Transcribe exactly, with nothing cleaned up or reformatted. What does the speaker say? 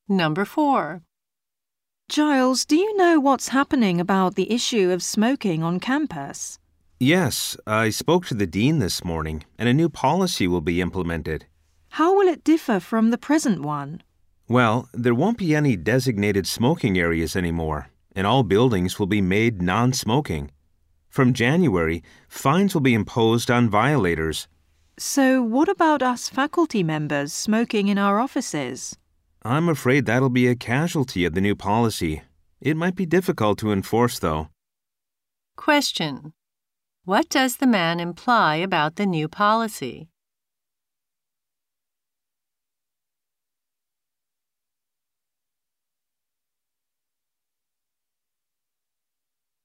Number four. Giles, do you know what's happening about the issue of smoking on campus? Yes, I spoke to the dean this morning, and a new policy will be implemented. How will it differ from the present one? Well, there won't be any designated smoking areas anymore, and all buildings will be made non-smoking. From January, fines will be imposed on violators. So what about us faculty members smoking in our offices? I'm afraid that'll be a casualty of the new policy. It might be difficult to enforce, though. Question. What does the man imply about the new policy?